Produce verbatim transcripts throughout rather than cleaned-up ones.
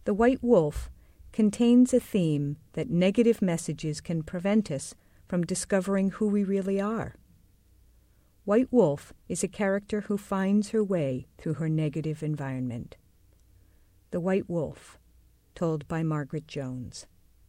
The White Wolf contains a theme that negative messages can prevent us from discovering who we really are. White Wolf is a character who finds her way through her negative environment. The White Wolf, told by Margaret Jones.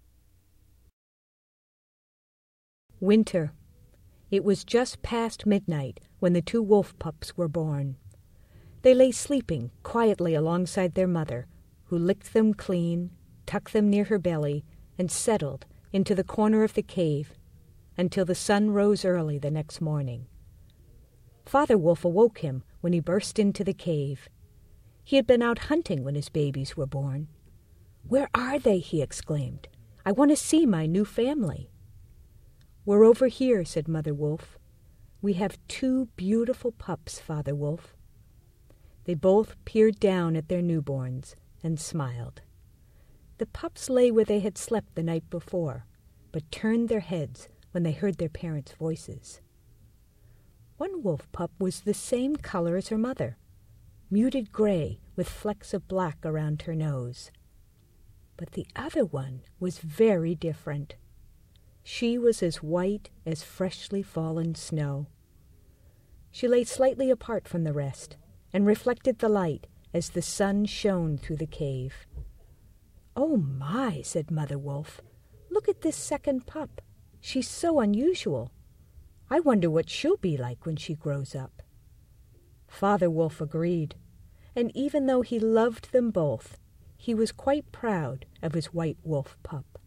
Winter. It was just past midnight when the two wolf pups were born. They lay sleeping quietly alongside their mother, who licked them clean, tucked them near her belly, and settled into the corner of the cave until the sun rose early the next morning. Father Wolf awoke him when he burst into the cave. He had been out hunting when his babies were born. "Where are they?" he exclaimed. "I want to see my new family." "We're over here," said Mother Wolf. "We have two beautiful pups, Father Wolf." They both peered down at their newborns and smiled. The pups lay where they had slept the night before, but turned their heads when they heard their parents' voices. One wolf pup was the same color as her mother, muted gray with flecks of black around her nose. But the other one was very different. She was as white as freshly fallen snow. She lay slightly apart from the rest and reflected the light as the sun shone through the cave. "Oh my," said Mother Wolf. "Look at this second pup. She's so unusual. I wonder what she'll be like when she grows up." Father Wolf agreed, and even though he loved them both, he was quite proud of his white wolf pup.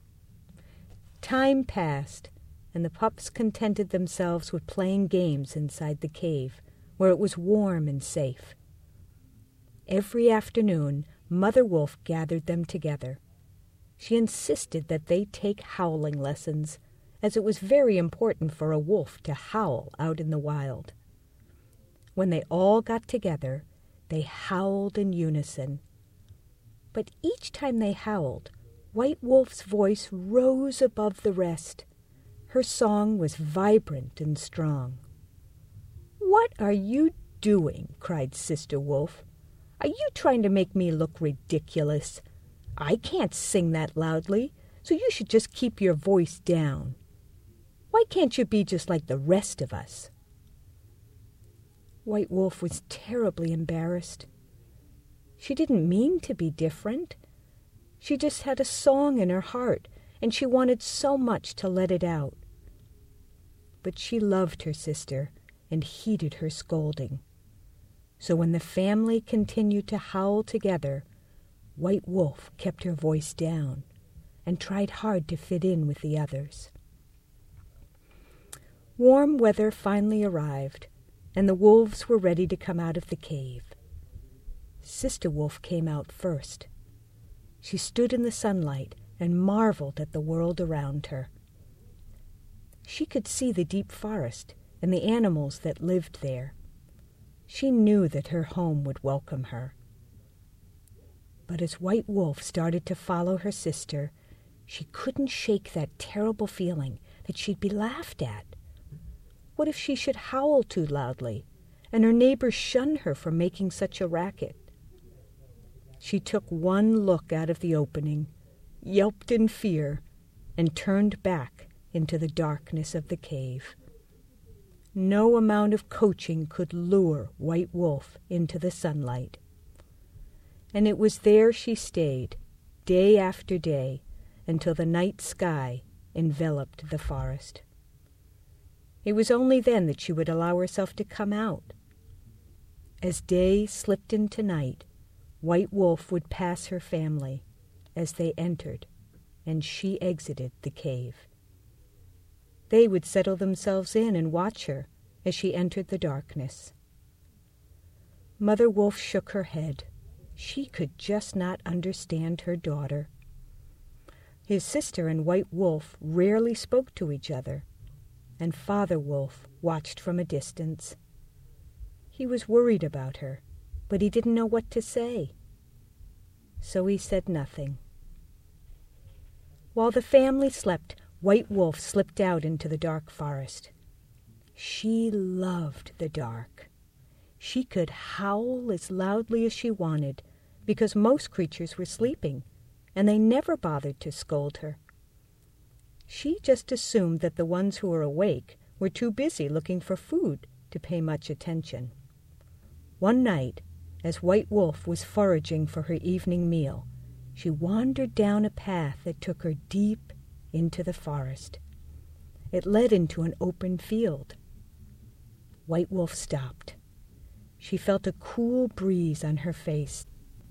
Time passed, and the pups contented themselves with playing games inside the cave, where it was warm and safe. Every afternoon, Mother Wolf gathered them together. She insisted that they take howling lessons, as it was very important for a wolf to howl out in the wild. When they all got together, they howled in unison. But each time they howled, White Wolf's voice rose above the rest. Her song was vibrant and strong. "What are you doing?" cried Sister Wolf. "Are you trying to make me look ridiculous? I can't sing that loudly, so you should just keep your voice down. Why can't you be just like the rest of us?" White Wolf was terribly embarrassed. She didn't mean to be different. She just had a song in her heart, and she wanted so much to let it out. But she loved her sister and heeded her scolding. So when the family continued to howl together, White Wolf kept her voice down and tried hard to fit in with the others. Warm weather finally arrived, and the wolves were ready to come out of the cave. Sister Wolf came out first. She stood in the sunlight and marveled at the world around her. She could see the deep forest and the animals that lived there. She knew that her home would welcome her. But as White Wolf started to follow her sister, she couldn't shake that terrible feeling that she'd be laughed at. What if she should howl too loudly, and her neighbors shun her for making such a racket? She took one look out of the opening, yelped in fear, and turned back into the darkness of the cave. No amount of coaching could lure White Wolf into the sunlight. And it was there she stayed, day after day, until the night sky enveloped the forest. It was only then that she would allow herself to come out. As day slipped into night, White Wolf would pass her family as they entered, and she exited the cave. They would settle themselves in and watch her as she entered the darkness. Mother Wolf shook her head. She could just not understand her daughter. His sister and White Wolf rarely spoke to each other, and Father Wolf watched from a distance. He was worried about her, but he didn't know what to say. So he said nothing. While the family slept, White Wolf slipped out into the dark forest. She loved the dark. She could howl as loudly as she wanted, because most creatures were sleeping, and they never bothered to scold her. She just assumed that the ones who were awake were too busy looking for food to pay much attention. One night, as White Wolf was foraging for her evening meal, she wandered down a path that took her deep into the forest. It led into an open field. White Wolf stopped. She felt a cool breeze on her face.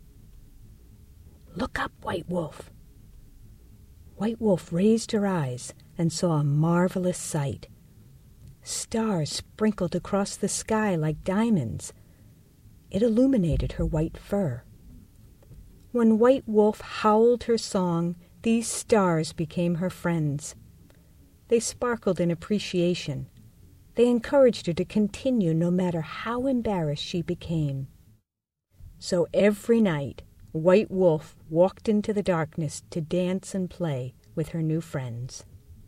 "Look up, White Wolf." White Wolf raised her eyes and saw a marvelous sight. Stars sprinkled across the sky like diamonds. It illuminated her white fur. When White Wolf howled her song, these stars became her friends. They sparkled in appreciation. They encouraged her to continue no matter how embarrassed she became. So every night, White Wolf walked into the darkness to dance and play with her new friends.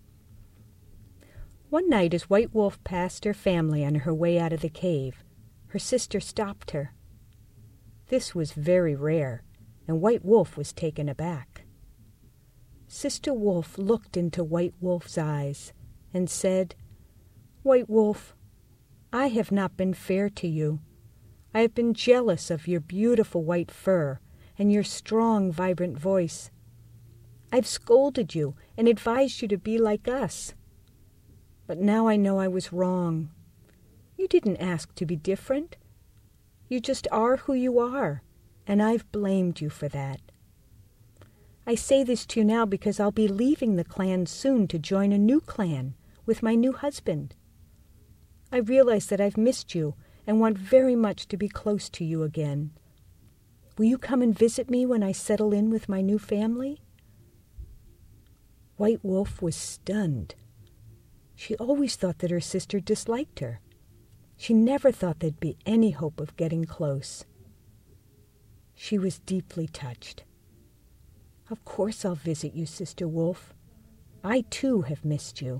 One night, as White Wolf passed her family on her way out of the cave, her sister stopped her. This was very rare, and White Wolf was taken aback. Sister Wolf looked into White Wolf's eyes and said, "White Wolf, I have not been fair to you. I have been jealous of your beautiful white fur and your strong, vibrant voice. I've scolded you and advised you to be like us. But now I know I was wrong. You didn't ask to be different. You just are who you are, and I've blamed you for that. I say this to you now because I'll be leaving the clan soon to join a new clan with my new husband. I realize that I've missed you and want very much to be close to you again. Will you come and visit me when I settle in with my new family?" White Wolf was stunned. She always thought that her sister disliked her. She never thought there'd be any hope of getting close. She was deeply touched. "Of course I'll visit you, Sister Wolf. I too have missed you."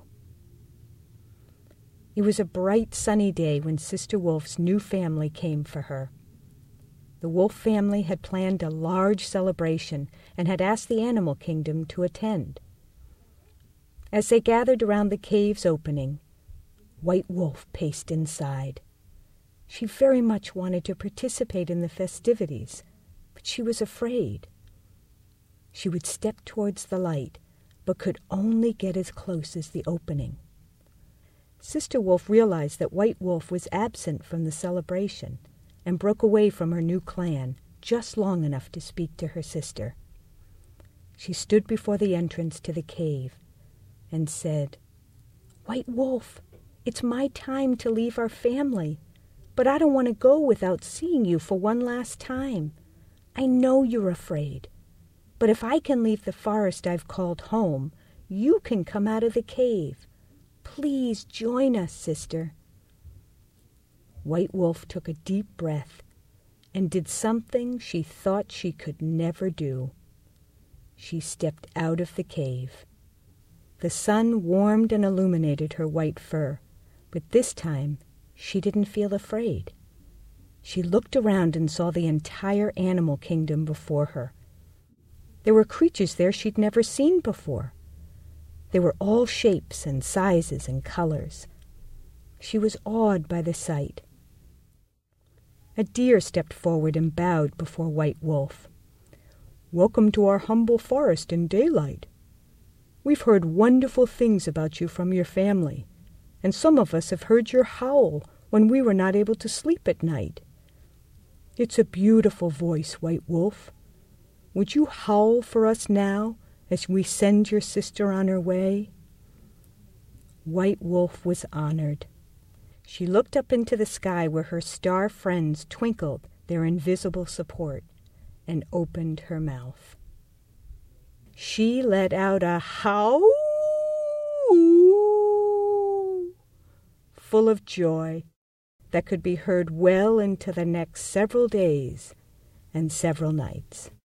It was a bright, sunny day when Sister Wolf's new family came for her. The Wolf family had planned a large celebration and had asked the animal kingdom to attend. As they gathered around the cave's opening, White Wolf paced inside. She very much wanted to participate in the festivities, but she was afraid. She would step towards the light, but could only get as close as the opening. Sister Wolf realized that White Wolf was absent from the celebration and broke away from her new clan just long enough to speak to her sister. She stood before the entrance to the cave and said, "White Wolf, it's my time to leave our family, but I don't want to go without seeing you for one last time. I know you're afraid, but if I can leave the forest I've called home, you can come out of the cave. Please join us, sister." White Wolf took a deep breath and did something she thought she could never do. She stepped out of the cave. The sun warmed and illuminated her white fur, but this time she didn't feel afraid. She looked around and saw the entire animal kingdom before her. There were creatures there she'd never seen before. They were all shapes and sizes and colors. She was awed by the sight. A deer stepped forward and bowed before White Wolf. "Welcome to our humble forest in daylight. We've heard wonderful things about you from your family, and some of us have heard your howl when we were not able to sleep at night. It's a beautiful voice, White Wolf. Would you howl for us now as we send your sister on her way?" White Wolf was honored. She looked up into the sky where her star friends twinkled their invisible support and opened her mouth. She let out a howl full of joy that could be heard well into the next several days and several nights.